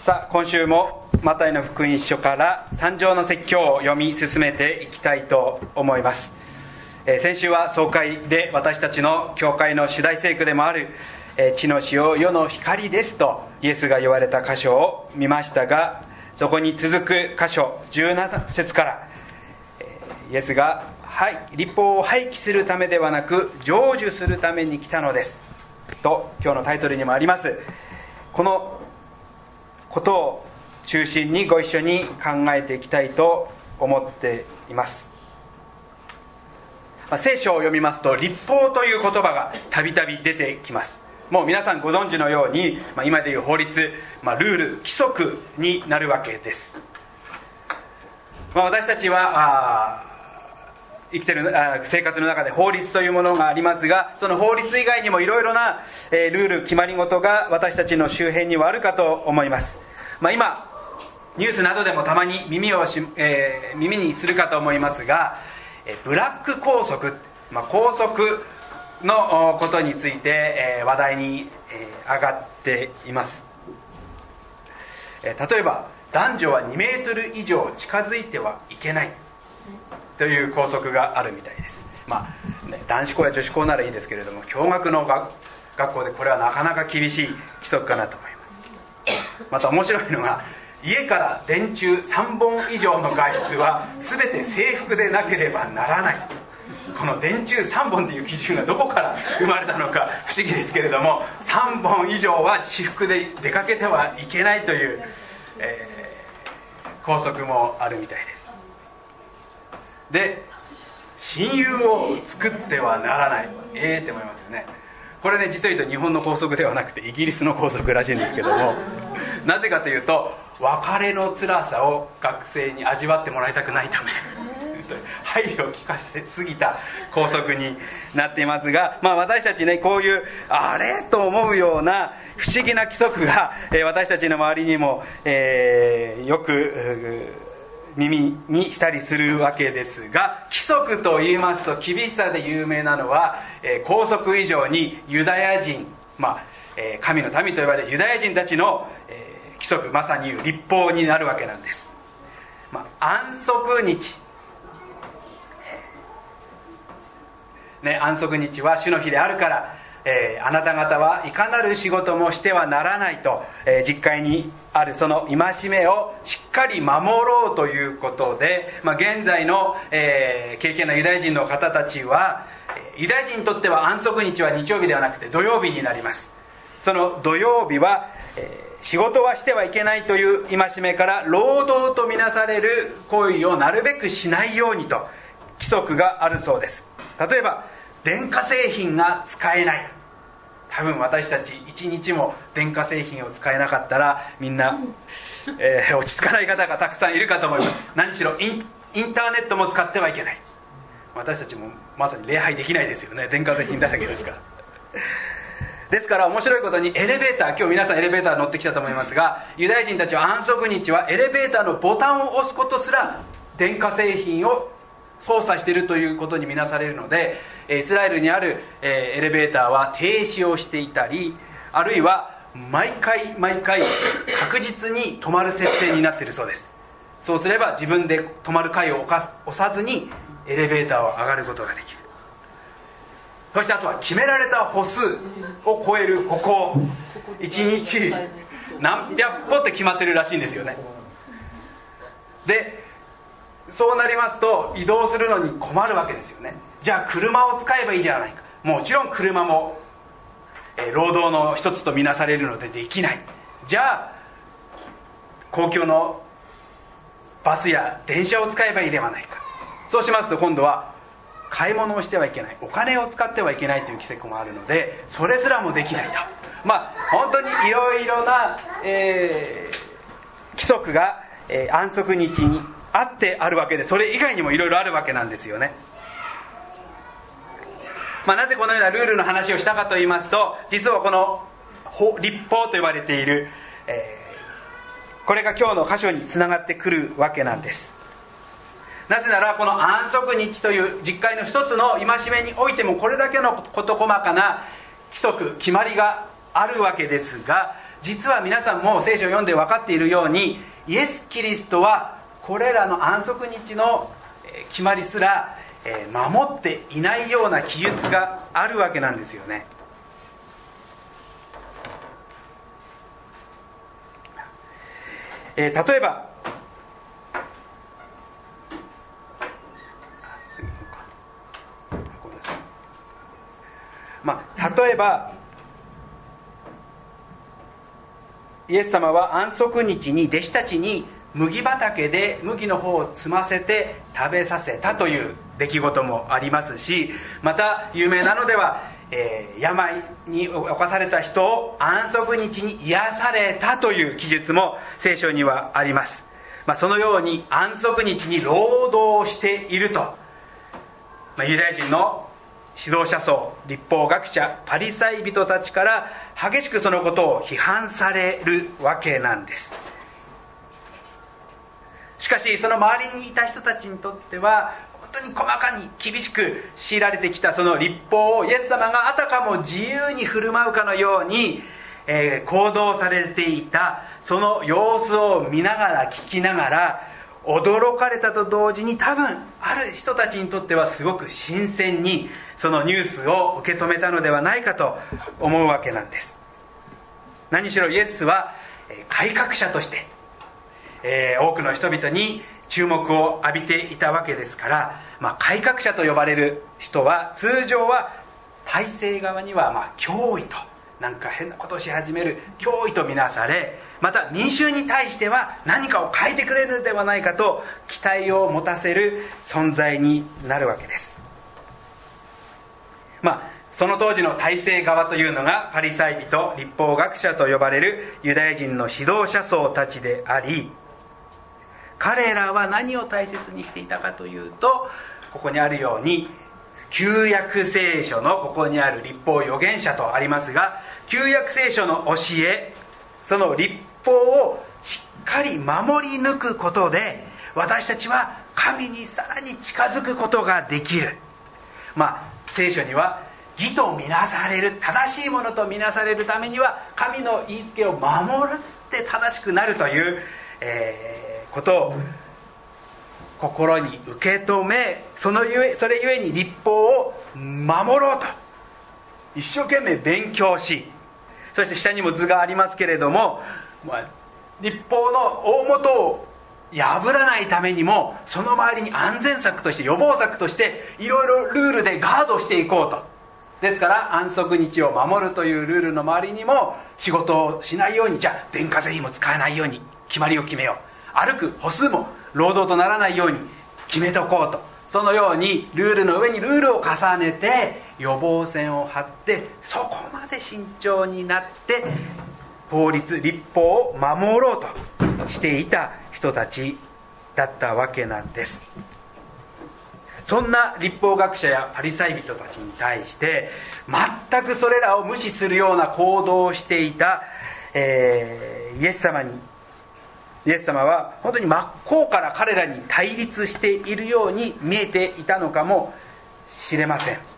さあ今週もマタイの福音書から三条の説教を読み進めていきたいと思います。先週は総会で私たちの教会の主題聖句でもある地の塩世の光ですとイエスが言われた箇所を見ましたが、そこに続く箇所17節からイエスが律法を廃棄するためではなく成就するために来たのですと今日のタイトルにもありますこのことを中心にご一緒に考えていきたいと思っています。聖書を読みますと律法という言葉がたびたび出てきます。もう皆さんご存知のように、今でいう法律、ルール、規則になるわけです。私たちは生きている生活の中で法律というものがありますが、その法律以外にもいろいろなルール決まり事が私たちの周辺にはあるかと思います。今ニュースなどでもたまに耳にするかと思いますが、ブラック校則、校則のことについて話題に上がっています。例えば男女は2メートル以上近づいてはいけないという校則があるみたいです。男子校や女子校ならいいですけれども、共学の学校でこれはなかなか厳しい規則かなと思います。また面白いのが、家から電柱3本以上の外出は全て制服でなければならない。この電柱3本という基準がどこから生まれたのか不思議ですけれども、3本以上は私服で出かけてはいけないという、校則もあるみたいです。で、親友を作ってはならない。って思いますよね。これね、実を言うと日本の校則ではなくてイギリスの校則らしいんですけども、なぜかというと別れの辛さを学生に味わってもらいたくないため配慮を利かせすぎた校則になっていますが、私たちね、こういうあれと思うような不思議な規則が私たちの周りにもよく耳にしたりするわけですが、規則と言いますと厳しさで有名なのは校則以上にユダヤ人、神の民と呼ばれるユダヤ人たちの規則、まさに言う律法になるわけなんです。安息日、安息日は主の日であるから、あなた方はいかなる仕事もしてはならないと、実会にあるその戒めをしっかり守ろうということで、現在の、敬虔なユダヤ人の方たちは、ユダヤ人にとっては安息日は日曜日ではなくて土曜日になります。その土曜日は、仕事はしてはいけないという戒めから労働とみなされる行為をなるべくしないようにと規則があるそうです。例えば電化製品が使えない。多分私たち一日も電化製品を使えなかったらみんな、落ち着かない方がたくさんいるかと思います。何しろインターネットも使ってはいけない。私たちもまさに礼拝できないですよね。電化製品だらけですから。ですから面白いことにエレベーター、今日皆さんエレベーター乗ってきたと思いますが、ユダヤ人たちは安息日はエレベーターのボタンを押すことすら電化製品を操作しているということに見なされるので、イスラエルにあるエレベーターは停止をしていたり、あるいは毎回確実に止まる設定になっているそうです。そうすれば自分で止まる階を押さずにエレベーターを上がることができる。そしてあとは決められた歩数を超える歩行、1日何百歩って決まってるらしいんですよね。でそうなりますと移動するのに困るわけですよね。じゃあ車を使えばいいじゃないか。もちろん車も、労働の一つとみなされるのでできない。じゃあ公共のバスや電車を使えばいいではないか。そうしますと今度は買い物をしてはいけない、お金を使ってはいけないという規則もあるので、それすらもできないと。本当にいろいろな、規則が、安息日にあってあるわけで、それ以外にもいろいろあるわけなんですよね。なぜこのようなルールの話をしたかと言いますと、実はこの律法と呼ばれている、これが今日の箇所につながってくるわけなんです。なぜならこの安息日という実会の一つの戒めにおいてもこれだけの事細かな規則決まりがあるわけですが、 実は皆さんも聖書を読んで分かっているように、イエス・キリストはこれらの安息日の決まりすら守っていないような記述があるわけなんですよね。例えば例えばイエス様は安息日に弟子たちに麦畑で麦の方を摘ませて食べさせたという出来事もありますし、また有名なのでは、病に侵された人を安息日に癒されたという記述も聖書にはあります。そのように安息日に労働していると、ユダヤ人の指導者層、律法学者、パリサイ人たちから激しくそのことを批判されるわけなんです。しかしその周りにいた人たちにとっては本当に細かに厳しく強いられてきたその律法をイエス様があたかも自由に振る舞うかのように、行動されていたその様子を見ながら聞きながら驚かれたと同時に、多分ある人たちにとってはすごく新鮮にそのニュースを受け止めたのではないかと思うわけなんです。何しろイエスは改革者として、多くの人々に注目を浴びていたわけですから、改革者と呼ばれる人は通常は体制側には脅威と、なんか変なことをし始める脅威とみなされ、また民衆に対しては何かを変えてくれるのではないかと期待を持たせる存在になるわけです。その当時の体制側というのがパリサイ人、律法学者と呼ばれるユダヤ人の指導者層たちであり、彼らは何を大切にしていたかというと、ここにあるように旧約聖書のここにある律法預言者とありますが、旧約聖書の教え、その律法をしっかり守り抜くことで私たちは神にさらに近づくことができる。聖書には義とみなされる、正しいものとみなされるためには神の言いつけを守るって正しくなるという、ことを心に受け止め、それゆえに律法を守ろうと一生懸命勉強し、そして下にも図がありますけれども、律法の大元を破らないためにもその周りに安全策として、予防策としていろいろルールでガードしていこうと。ですから安息日を守るというルールの周りにも、仕事をしないように、じゃあ電化製品も使えないように決まりを決めよう、歩く歩数も労働とならないように決めておこうと、そのようにルールの上にルールを重ねて予防線を張って、そこまで慎重になって法律、律法を守ろうとしていた人たちだったわけなんです。そんな律法学者やパリサイ人たちに対して全くそれらを無視するような行動をしていた、イエス様は本当に真っ向から彼らに対立しているように見えていたのかもしれません。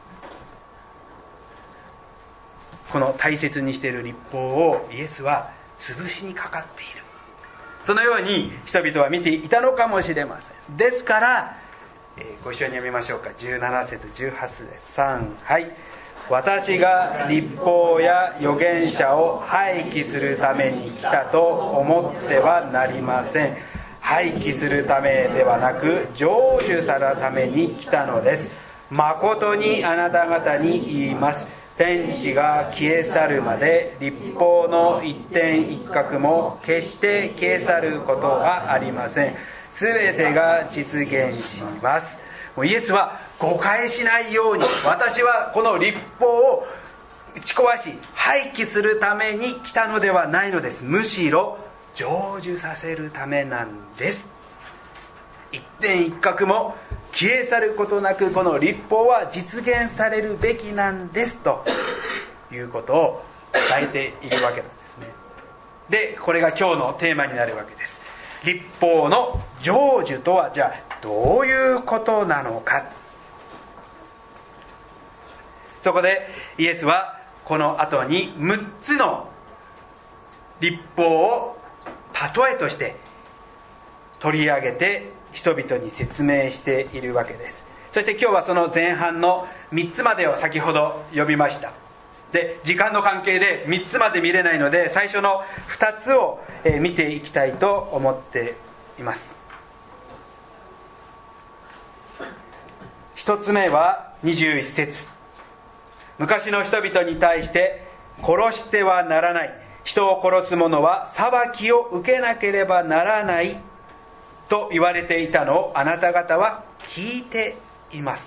この大切にしている律法をイエスは潰しにかかっている、そのように人々は見ていたのかもしれません。ですから、ご一緒に読みましょうか。17節18節です。3、はい。私が律法や預言者を廃棄するために来たと思ってはなりません。廃棄するためではなく成就されるために来たのです。誠にあなた方に言います。天地が消え去るまで律法の一点一画も決して消え去ることがありません。すべてが実現します。イエスは誤解しないように、私はこの律法を打ち壊し廃棄するために来たのではないのです。むしろ成就させるためなんです。一点一画も消え去ることなく、この律法は実現されるべきなんですということを伝えているわけなんですね。で、これが今日のテーマになるわけです。律法の成就とはじゃあどういうことなのか。そこでイエスはこの後に6つの律法を例えとして取り上げて人々に説明しているわけです。そして今日はその前半の3つまでを先ほど読みました。で、時間の関係で3つまで見れないので、最初の2つを見ていきたいと思っています。1つ目は21節。昔の人々に対して殺してはならない、人を殺す者は裁きを受けなければならないと言われていたのをあなた方は聞いています。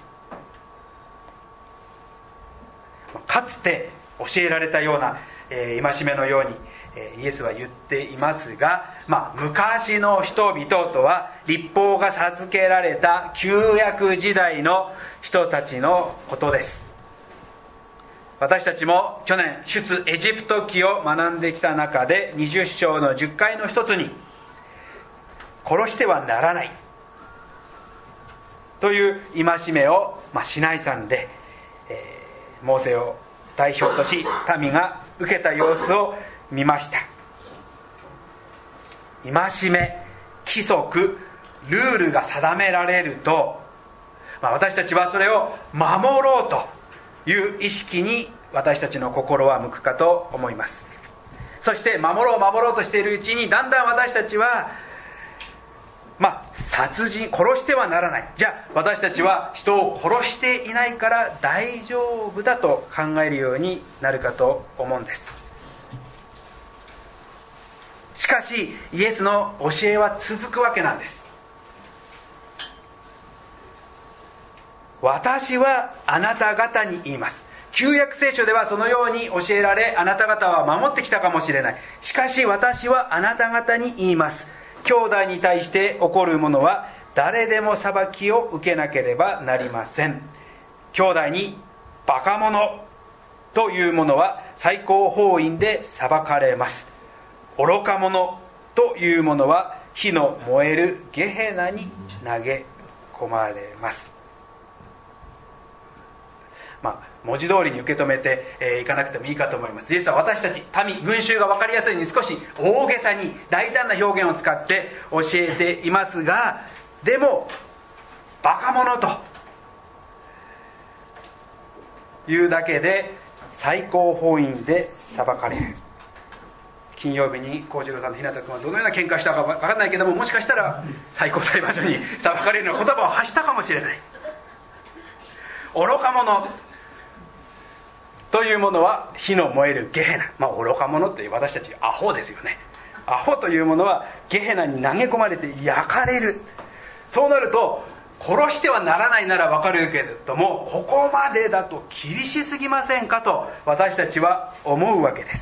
かつて教えられたような戒めのようにイエスは言っていますが、昔の人々とは律法が授けられた旧約時代の人たちのことです。私たちも去年出エジプト記を学んできた中で、20章の10回の一つに殺してはならないという戒めを、シナイ山で、モーセを代表とし民が受けた様子を見ました。戒め、規則、ルールが定められると、私たちはそれを守ろうという意識に私たちの心は向くかと思います。そして守ろうとしているうちに、だんだん私たちは殺人、殺してはならない、じゃあ私たちは人を殺していないから大丈夫だと考えるようになるかと思うんです。しかしイエスの教えは続くわけなんです。私はあなた方に言います。旧約聖書ではそのように教えられ、あなた方は守ってきたかもしれない。しかし私はあなた方に言います。兄弟に対して起こるものは誰でも裁きを受けなければなりません。兄弟にバカ者というものは最高法院で裁かれます。愚か者というものは火の燃えるゲヘナに投げ込まれます。文字通りに受け止めていかなくてもいいかと思います。イエスは私たち民、群衆が分かりやすいように少し大げさに大胆な表現を使って教えていますが、でもバカ者というだけで最高法院で裁かれる。金曜日に幸次郎さんと日向君はどのような喧嘩したか分からないけども、もしかしたら最高裁判所に裁かれるような言葉を発したかもしれない。愚か者というものは火の燃えるゲヘナ、愚か者って私たちアホですよね。アホというものはゲヘナに投げ込まれて焼かれる。そうなると殺してはならないならわかるけれども、ここまでだと厳しすぎませんかと私たちは思うわけです。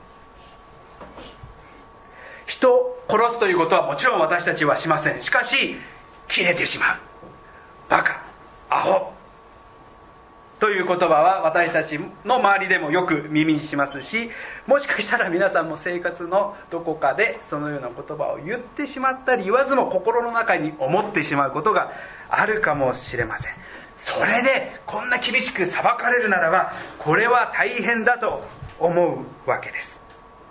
人を殺すということはもちろん私たちはしません。しかし切れてしまう、バカ、アホという言葉は私たちの周りでもよく耳にしますし、もしかしたら皆さんも生活のどこかでそのような言葉を言ってしまったり、言わずも心の中に思ってしまうことがあるかもしれません。それでこんな厳しく裁かれるならば、これは大変だと思うわけです。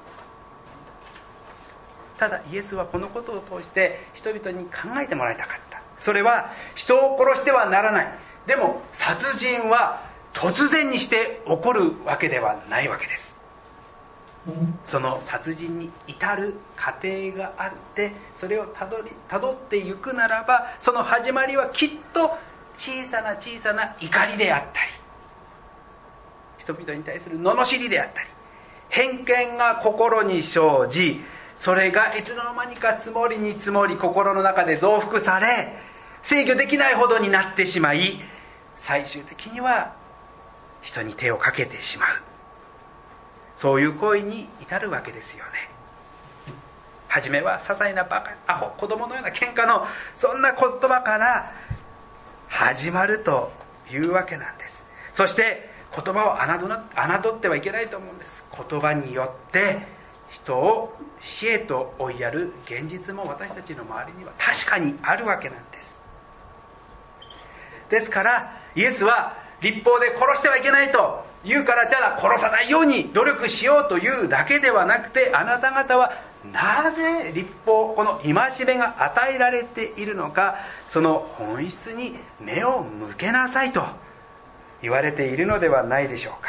ただイエスはこのことを通して人々に考えてもらいたかった。それは人を殺してはならない、でも殺人は突然にして起こるわけではないわけです。その殺人に至る過程があって、それをたどっていくならば、その始まりはきっと小さな怒りであったり、人々に対する罵りであったり、偏見が心に生じ、それがいつの間にか積もりに積もり、心の中で増幅され、制御できないほどになってしまい、最終的には人に手をかけてしまう、そういう行為に至るわけですよね。初めは些細なバカ、アホ、子供のような喧嘩のそんな言葉から始まるというわけなんです。そして言葉を侮ってはいけないと思うんです。言葉によって人を死へと追いやる現実も私たちの周りには確かにあるわけなんです。ですからイエスは律法で殺してはいけないと言うから、じゃあ殺さないように努力しようというだけではなくて、あなた方はなぜ律法、この戒めが与えられているのか、その本質に目を向けなさいと言われているのではないでしょうか。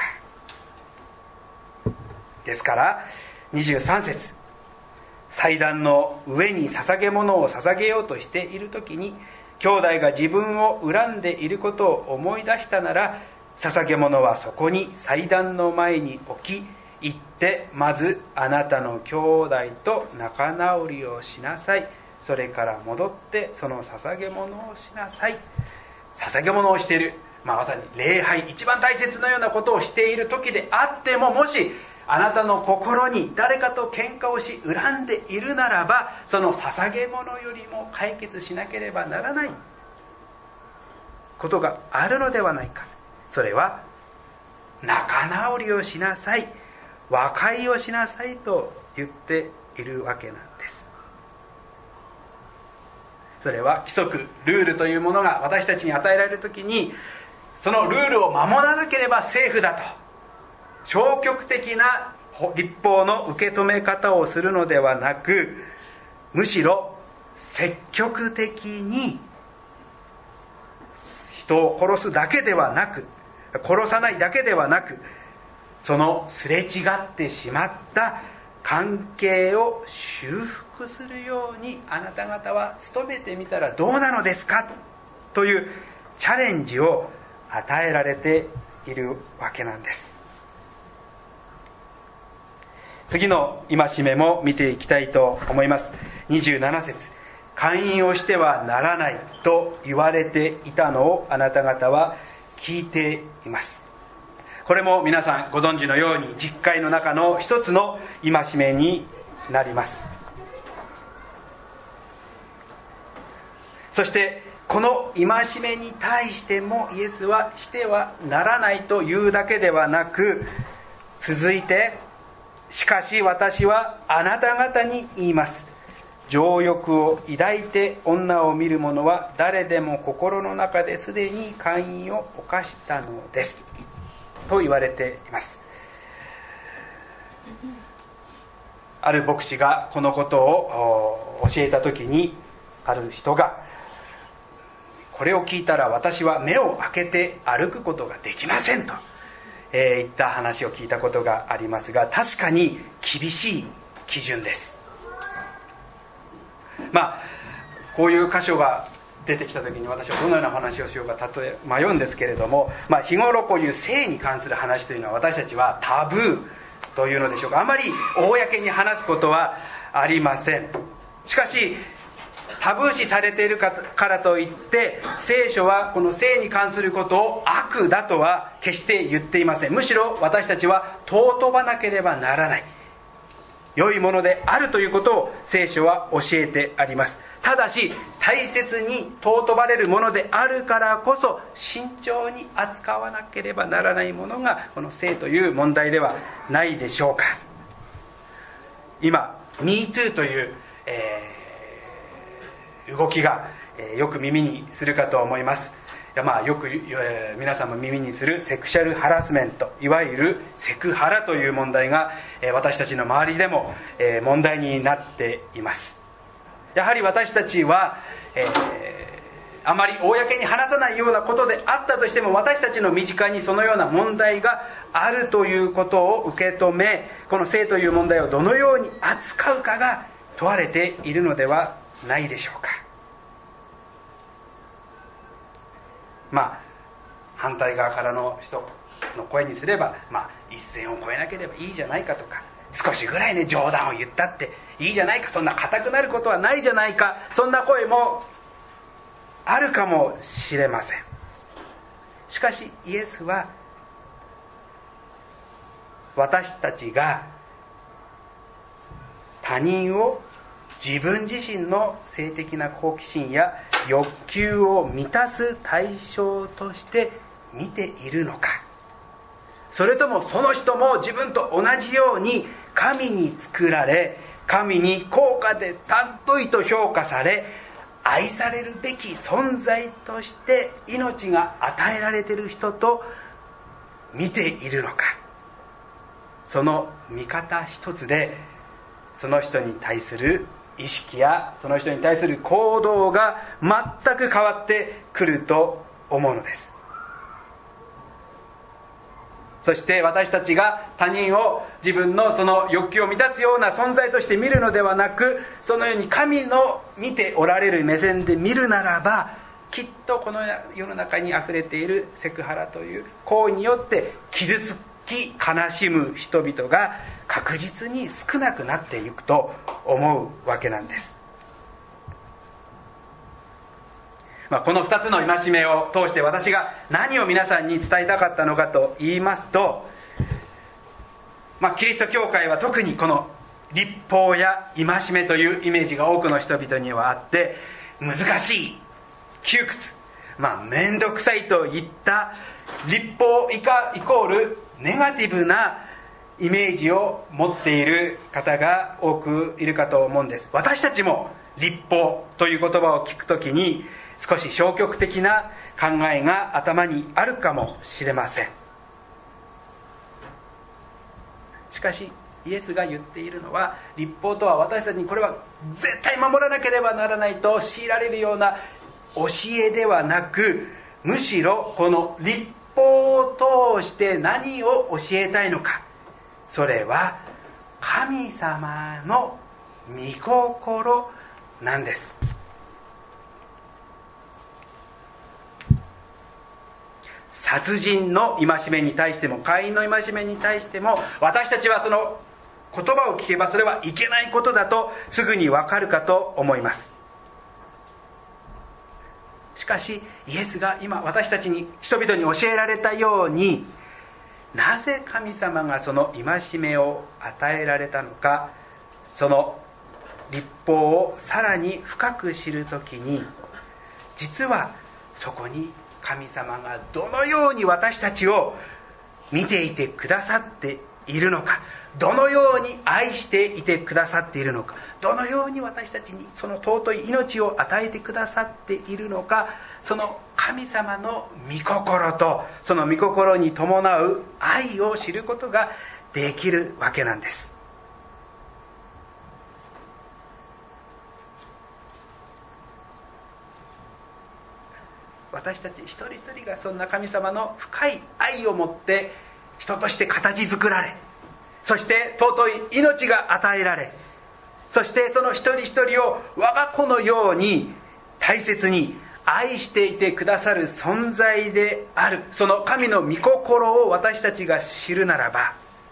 ですから23節、祭壇の上に捧げ物を捧げようとしている時に、兄弟が自分を恨んでいることを思い出したなら、捧げ物はそこに祭壇の前に置き、行ってまずあなたの兄弟と仲直りをしなさい。それから戻ってその捧げ物をしなさい。捧げ物をしている、まさに礼拝、一番大切なようなことをしている時であっても、もしあなたの心に誰かと喧嘩をし恨んでいるならば、その捧げ物よりも解決しなければならないことがあるのではないか。それは仲直りをしなさい、和解をしなさいと言っているわけなんです。それは規則、ルールというものが私たちに与えられるときに、そのルールを守らなければセーフだと消極的な律法の受け止め方をするのではなく、むしろ積極的に人を殺すだけではなく、殺さないだけではなく、そのすれ違ってしまった関係を修復するようにあなた方は努めてみたらどうなのですかというチャレンジを与えられているわけなんです。次の戒めも見ていきたいと思います。27節、姦淫をしてはならないと言われていたのをあなた方は聞いています。これも皆さんご存知のように十戒の中の一つの戒めになります。そしてこの戒めに対してもイエスはしてはならないというだけではなく、続いて、しかし私はあなた方に言います。情欲を抱いて女を見る者は誰でも心の中ですでに姦淫を犯したのですと言われています。ある牧師がこのことを教えた時に、ある人が、これを聞いたら私は目を開けて歩くことができませんと言った話を聞いたことがありますが、確かに厳しい基準です。こういう箇所が出てきた時に私はどのような話をしようか迷うんですけれども、日頃こういう性に関する話というのは私たちはタブーというのでしょうか、あまり公に話すことはありません。しかしタブー視されているからといって聖書はこの性に関することを悪だとは決して言っていません。むしろ私たちは尊ばなければならない良いものであるということを聖書は教えてあります。ただし大切に尊ばれるものであるからこそ慎重に扱わなければならないものがこの性という問題ではないでしょうか。今 MeToo という、動きが、よく耳にするかと思います。よく、皆さんも耳にするセクシャルハラスメント、いわゆるセクハラという問題が、私たちの周りでも、問題になっています。やはり私たちは、あまり公に話さないようなことであったとしても、私たちの身近にそのような問題があるということを受け止め、この性という問題をどのように扱うかが問われているのではないでしょうか。反対側からの人の声にすれば、一線を越えなければいいじゃないかとか、少しぐらいね冗談を言ったっていいじゃないか、そんな固くなることはないじゃないか、そんな声もあるかもしれません。しかしイエスは私たちが他人を自分自身の性的な好奇心や欲求を満たす対象として見ているのか、それともその人も自分と同じように神に作られ、神に高価で尊いと評価され、 愛されるべき存在として命が与えられている人と見ているのか、その見方一つでその人に対する意識やその人に対する行動が全く変わってくると思うのです。そして私たちが他人を自分のその欲求を満たすような存在として見るのではなく、そのように神の見ておられる目線で見るならば、きっとこの世の中にあふれているセクハラという行為によって傷つき悲しむ人々が確実に少なくなっていくと思うわけなんです。この2つの戒めを通して私が何を皆さんに伝えたかったのかと言いますと、キリスト教会は特にこの律法や戒めというイメージが多くの人々にはあって、難しい、窮屈、めんどくさいといった律法イコールネガティブなイメージを持っている方が多くいるかと思うんです。私たちも律法という言葉を聞くときに少し消極的な考えが頭にあるかもしれません。しかしイエスが言っているのは、律法とは私たちにこれは絶対守らなければならないと強いられるような教えではなく、むしろこの律法を通して何を教えたいのか、それは神様の御心なんです。殺人の戒めに対しても姦淫の戒めに対しても、私たちはその言葉を聞けばそれはいけないことだとすぐにわかるかと思います。しかしイエスが今私たちに人々に教えられたように、なぜ神様がその戒めを与えられたのか、その律法をさらに深く知るときに、実はそこに神様がどのように私たちを見ていてくださっているのか、どのように愛していてくださっているのか、どのように私たちにその尊い命を与えてくださっているのか、その神様の御心とその御心に伴う愛を知ることができるわけなんです。私たち一人一人がそんな神様の深い愛を持って人として形作られ、そして尊い命が与えられ、そしてその一人一人を我が子のように大切に愛していてくださる存在である、その神の御心を私たちが知るならば、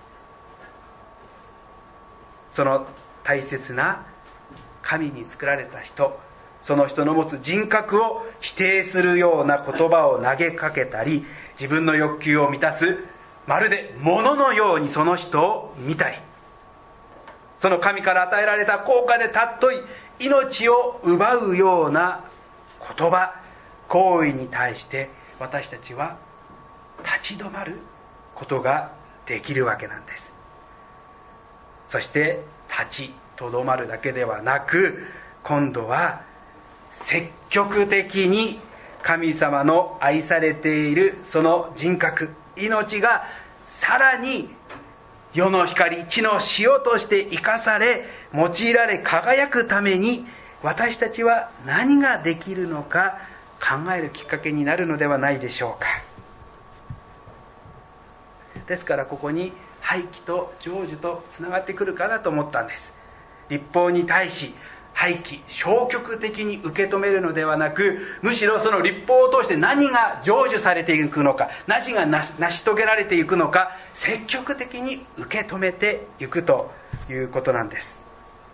その大切な神に作られた人、その人の持つ人格を否定するような言葉を投げかけたり、自分の欲求を満たすまるで物のようにその人を見たり、その神から与えられた高価で尊い命を奪うような言葉、行為に対して私たちは立ち止まることができるわけなんです。そして立ちとどまるだけではなく、今度は積極的に神様の愛されているその人格、命がさらに世の光、地の塩として生かされ、用いられ輝くために、私たちは何ができるのか考えるきっかけになるのではないでしょうか。ですからここに廃棄と成就とつながってくるかなと思ったんです。律法に対し廃棄、消極的に受け止めるのではなく、むしろその律法を通して何が成就されていくのか、何が成し遂げられていくのか、積極的に受け止めていくということなんです。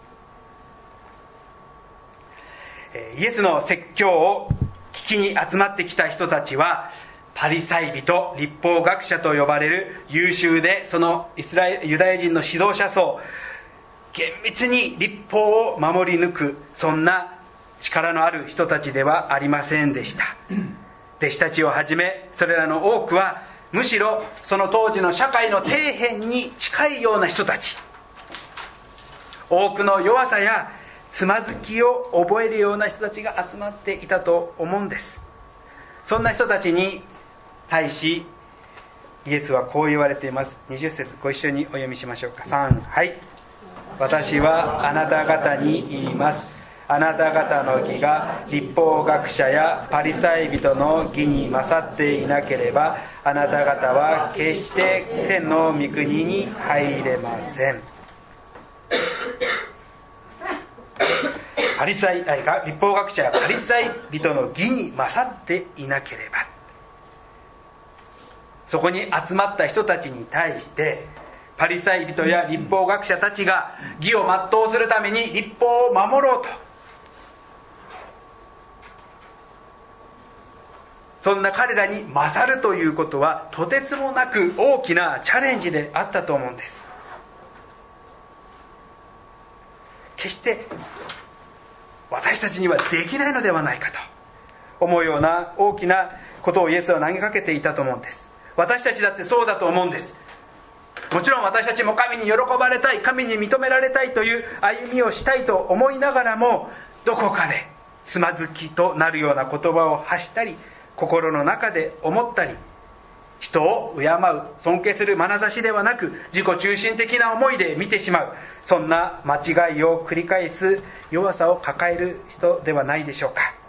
イエスの説教を聞きに集まってきた人たちは、パリサイ人、律法学者と呼ばれる優秀で、そのユダヤ人の指導者層、厳密に律法を守り抜く、そんな力のある人たちではありませんでした。弟子たちをはじめ、それらの多くはむしろその当時の社会の底辺に近いような人たち、多くの弱さやつまずきを覚えるような人たちが集まっていたと思うんです。そんな人たちに対しイエスはこう言われています。20節ご一緒にお読みしましょうか。3、はい。私はあなた方に言います。あなた方の義が律法学者やパリサイ人の義に勝っていなければ、あなた方は決して天の御国に入れません。律法学者やパリサイ人の義に勝っていなければ、そこに集まった人たちに対してパリサイ人や律法学者たちが義を全うするために律法を守ろうと、そんな彼らに勝るということはとてつもなく大きなチャレンジであったと思うんです。決して私たちにはできないのではないかと思うような大きなことをイエスは投げかけていたと思うんです。私たちだってそうだと思うんです。もちろん私たちも神に喜ばれたい、神に認められたいという歩みをしたいと思いながらも、どこかでつまずきとなるような言葉を発したり、心の中で思ったり、人を敬う、尊敬する眼差しではなく自己中心的な思いで見てしまう、そんな間違いを繰り返す弱さを抱える人ではないでしょうか。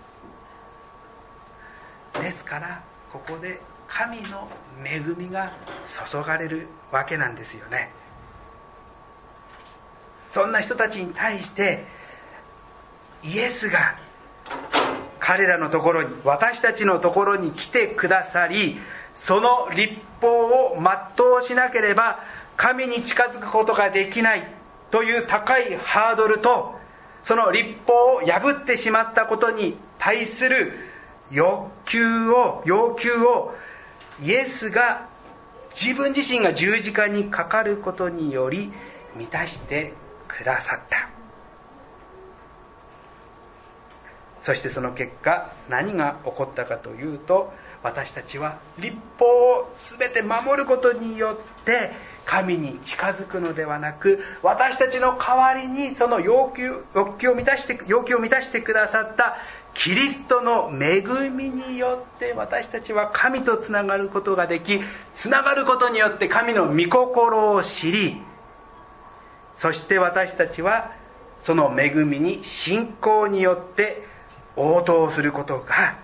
ですからここで神の恵みが注がれるわけなんですよね。そんな人たちに対してイエスが彼らのところに、私たちのところに来てくださり、その律法を全うしなければ神に近づくことができないという高いハードルと、その律法を破ってしまったことに対する要求をイエスが自分自身が十字架にかかることにより満たしてくださった。そしてその結果何が起こったかというと、私たちは律法を全て守ることによって神に近づくのではなく、私たちの代わりにその欲求を満たしてくださったキリストの恵みによって私たちは神とつながることができ、つながることによって神の御心を知り、そして私たちはその恵みに信仰によって応答することが、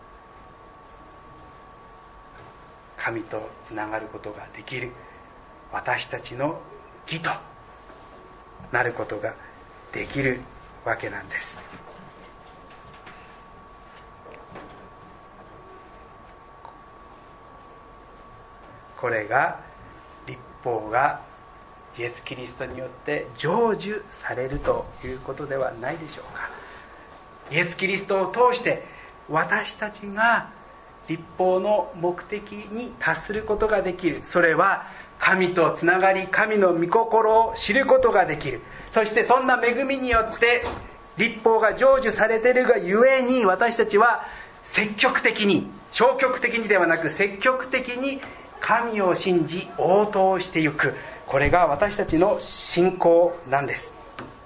神とつながることができる私たちの義となることができるわけなんです。これが律法がイエス・キリストによって成就されるということではないでしょうか。イエス・キリストを通して私たちが律法の目的に達することができる。それは神とつながり、神の御心を知ることができる。そしてそんな恵みによって律法が成就されているがゆえに、私たちは積極的に、消極的にではなく積極的に神を信じ応答していく。これが私たちの信仰なんです。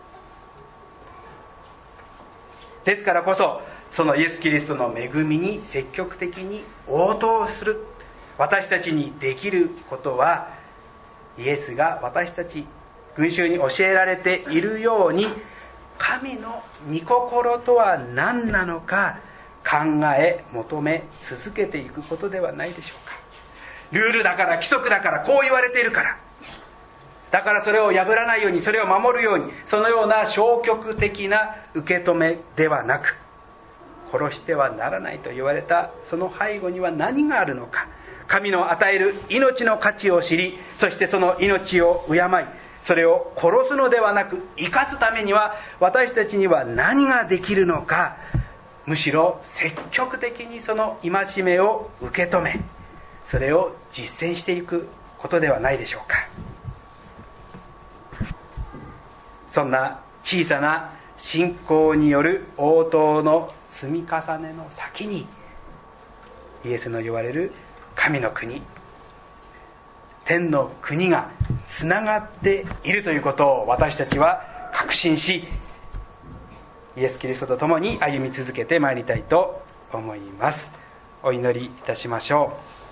ですからこそ、そのイエス・キリストの恵みに積極的に応答する私たちにできることは、イエスが私たち群衆に教えられているように、神の御心とは何なのか考え求め続けていくことではないでしょうか。ルールだから、規則だから、こう言われているから、だからそれを破らないように、それを守るように、そのような消極的な受け止めではなく、殺してはならないと言われたその背後には何があるのか、神の与える命の価値を知り、そしてその命を敬い、それを殺すのではなく生かすためには私たちには何ができるのか、むしろ積極的にその戒めを受け止め、それを実践していくことではないでしょうか。そんな小さな信仰による応答の積み重ねの先に、イエスの言われる神の国、天の国がつながっているということを私たちは確信し、 イエス・キリストと共に歩み続けてまいりたいと思います。お祈りいたしましょう。